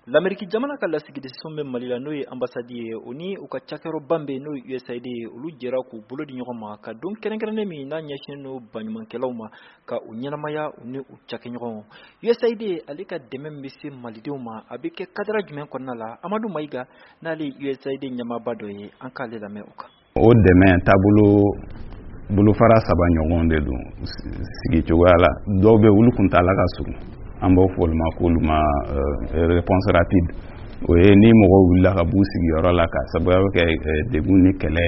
L'Amérique jamana ka lasigide sombe malila no ye ambassade oni u ka cakɛrɔ bambe no USAID olu jɛra k'u bolo di ɲɔgɔn ma ka don kɛrɛnkɛrɛnnen min n'a ɲɛsin no baɲumankɛlaw ma ka u ɲɛnamaya u ni u cakɛɲɔgɔn USAID ale ka dɛmɛ min bɛ se malidenw ma a bɛ kɛ kadira jumɛn kɔnɔna la Amadu Mayiga n'ale USAID ɲɛmaaba dɔ ye an k'ale lamɛn o kan. O dɛmɛ taabolo bolofara saba ɲɔgɔn de don sigi cogoya la dɔw bɛ olu kuntala ka surun an b'o fɔ olu ma k'olu ma réponse rapide o ye ni mɔgɔw wulila ka b'u sigiyɔrɔ la ka sababu kɛ degun ni kɛlɛ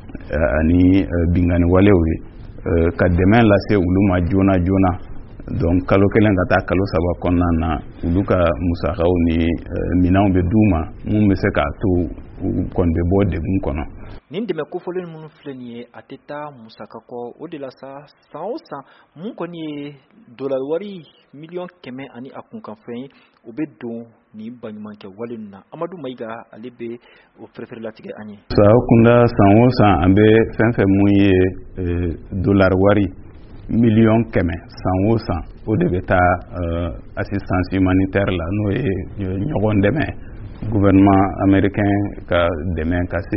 ani bingani walew ye ka dɛmɛ lase olu ma joona donc kalo kelen ka taa kalo saba kɔnɔna na olu ka musakaw ni minanw bɛ d'u ma mun bɛ se k'a to u kɔni bɛ bɔ degun kɔnɔ. Nin dɛmɛ kofɔlen minnu filɛ nin ye a tɛ taa musaka kɔ o de la sa san o san mun kɔni ye dollar wari miliyɔn 100 ani a kunkanfɛn ye o bɛ don ni baɲumankɛ wale ninnu na Amadu Mayiga ale bɛ o préféré latigɛ an ye. Sa kunda san o san an bɛ fɛn fɛn mun ye dollar wari miliyɔn 100 san o san o de bɛ taa assistance humanitaire la n'o ye ɲɔgɔn dɛmɛ gouvernement américain ka dɛmɛ ka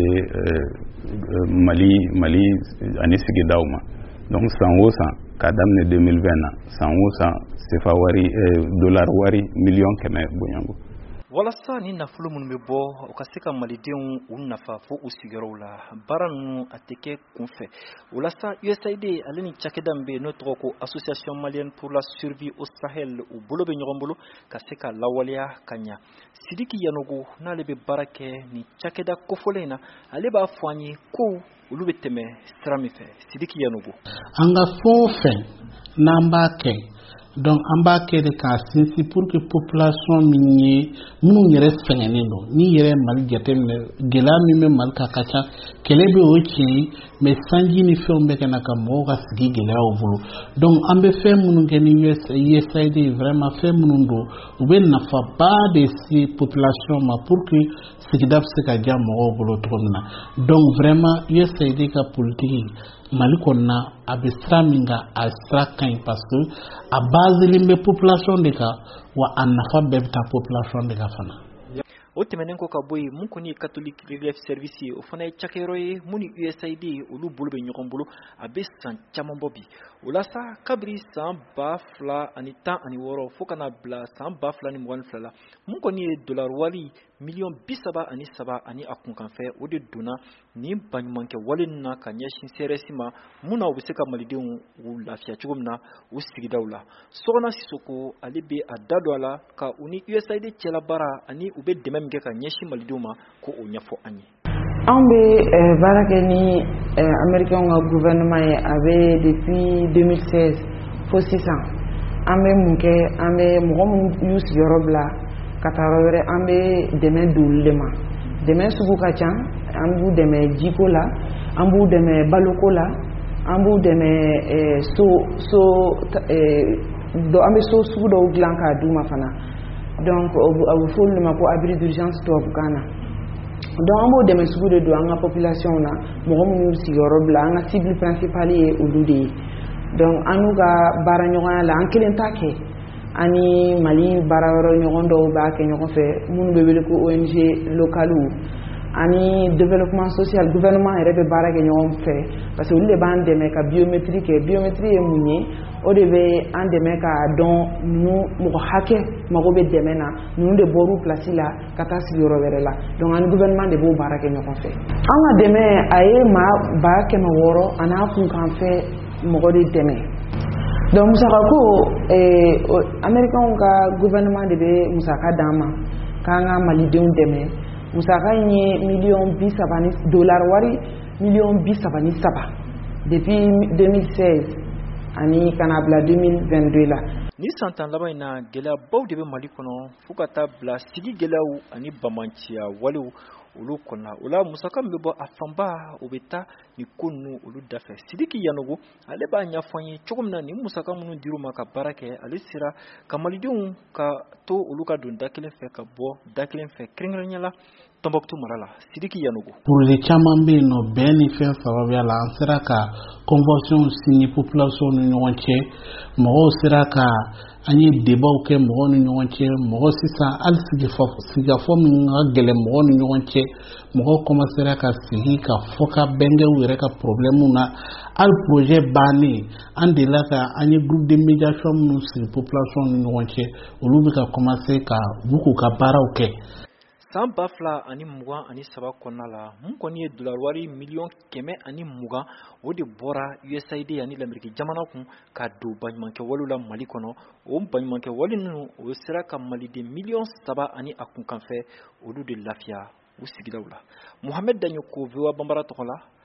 se Mali ani sigidaw ma donc san o san ka daminɛ 2020 na san o san sefa wari dollar wari miliyɔn 100 bonyango. Walasa ni nafolo minnu bɛ bɔ u ka se ka malidenw u nafa fo u sigiyɔrɔw la baara ninnu a tɛ kɛ kunfɛ walasa USAID ale ni cakɛda min bɛ yen n'o tɔgɔ ko Association Malienne pour la Survie au Sahel u bolo bɛ ɲɔgɔn bolo ka se ka lawaleya ka ɲa Sidiki Yanogo n'ale bɛ baara kɛ ni cakɛda kofɔlen in na ale b'a fɔ an ye ko olu bɛ tɛmɛ sira min fɛ Sidiki Yanogo. An ka fɛn o fɛn n'an b'a kɛ donc an b'a kɛ de k'a sinsin pour que population minnu yɛrɛ sɛgɛnnen don ni yɛrɛ Mali jateminɛ gɛlɛya min bɛ Mali kan ka ca kɛlɛ bɛ o tiɲɛ ye mais sanji ni fɛnw bɛ kɛ na ka mɔgɔw ka sigi gɛlɛyaw bolo donc an bɛ fɛn minnu kɛ ni USAID vraiment fɛn minnu don u bɛ nafaba de se population ma pour que sigida bɛ se ka diya mɔgɔw bolo cogo min na donc vraiment USAID ka politique Mali kɔnɔna a bɛ sira min kan a sira ka ɲi parce que a baselen bɛ population de kan wa a nafa bɛɛ bɛ taa population de kan fana. O tɛmɛnen kɔ ka bɔ yen mun kɔni ye Catholic Relief Service ye o fana ye cakɛyɔrɔ ye mun ni USAID olu bolo bɛ ɲɔgɔn bolo a bɛ san caman bɔ bi o la sa kabiri san 2016 fo kana bila san 2022 la mun kɔni ye dollar wari miliyɔn 37 ani a kunkanfɛ o de donna ni baɲumankɛ wale ninnu na ka ɲɛsin CRS ma mun na u bɛ se ka malidenw u lafiya cogo min na u sigidaw la Sogona Sisoko ale bɛ a da don a la ka u ni USAID cɛla baara ani u bɛ dɛmɛ min kɛ ka ɲɛsin malidenw ma ko o ɲɛfɔ an ye. An bɛ baara kɛ ni américain ka gouvernement ye a bɛ depuis 2016 fo sisan an bɛ mun kɛ an bɛ mɔgɔ minnu y'u sigiyɔrɔ bila ka taa yɔrɔ wɛrɛ an bɛ dɛmɛ don olu de ma dɛmɛ sugu ka ca an b'u dɛmɛ jiko la an b'u dɛmɛ baloko la an b'u dɛmɛ an bɛ so sugu dɔw dilan k'a d'u ma fana donc a bɛ fɔ olu de ma ko abri d'urgence tubabukan na donc an b'o dɛmɛ sugu de don an ka population na mɔgɔ minnu y'u sigiyɔrɔ bila an ka cible principale ye olu de ye donc an n'u ka baara ɲɔgɔnya la an kelen t'a kɛ ani Mali baara yɔrɔ ɲɔgɔn dɔw b'a kɛ ɲɔgɔn fɛ minnu bɛ wele ko ONG locales ani développement social gouvernement yɛrɛ bɛ baara kɛ ɲɔgɔn fɛ parce que olu de b'an dɛmɛ ka biométrie kɛ biométrie ye mun ye o de bɛ an dɛmɛ k'a dɔn ninnu mɔgɔ hakɛ mago bɛ dɛmɛ na ninnu de bɔr'u place la ka taa sigiyɔrɔ wɛrɛ la donc ani gouvernement de b'o baara kɛ ɲɔgɔn fɛ an ka dɛmɛ a ye maa 600 ani a kunkanfɛ mɔgɔ de dɛmɛ donc musakako américain ka gouvernement de bɛ musaka d'an ma k'an ka malidenw dɛmɛ musaka in ye miliyɔn 30 dollar wari miliyɔn 33 depuis 2016 ani kana bila 2022 la. Ni san tan laban in na gɛlɛyabaw de bɛ Mali kɔnɔ fo ka taa bila sigi gɛlɛyaw ani bamanciya walew olu kɔnɔna o la musaka min bɛ bɔ a fanba o bɛ taa ni ko ninnu olu dafɛ Sidiki Yanogo ale b'a ɲɛfɔ an ye cogo min na ni musaka minnu dir'u ma ka baara kɛ ale sera ka malidenw ka to olu ka don da kelen fɛ ka bɔ da kelen fɛ kɛrɛnkɛrɛnnenya la Tombouctou mara la Sidiki Yanogo. Projet caman bɛ yen nɔ bɛn ni fɛn sababuya la an sera ka convention signer population ni ɲɔgɔn cɛ mɔgɔw sera ka an ye débat kɛ mɔgɔw ni ɲɔgɔn cɛ mɔgɔ sisan hali sigafɔ min ka gɛlɛn mɔgɔw ni ɲɔgɔn cɛ mɔgɔw commencera ka sigi ka fɔ ka bɛnkɛw yɛrɛ ka problème na hali projet bannen an delila ka an ye groupe de médiation minnu sigi population ni ɲɔgɔn cɛ olu bɛ ka commencer ka u k'u ka baaraw kɛ. San 2023 kɔnɔna la mun kɔni ye dollar wari miliyɔn 120 o de bɔra USAID ani l'Amérique jamana kun ka don baɲumankɛ waliw la Mali kɔnɔ o baɲumankɛ wali ninnu o sera ka maliden miliyɔn 3 ani a kunkanfɛ olu de lafiya u sigidaw la. Mohamed Daɲoko VOA Bambara tɔgɔ la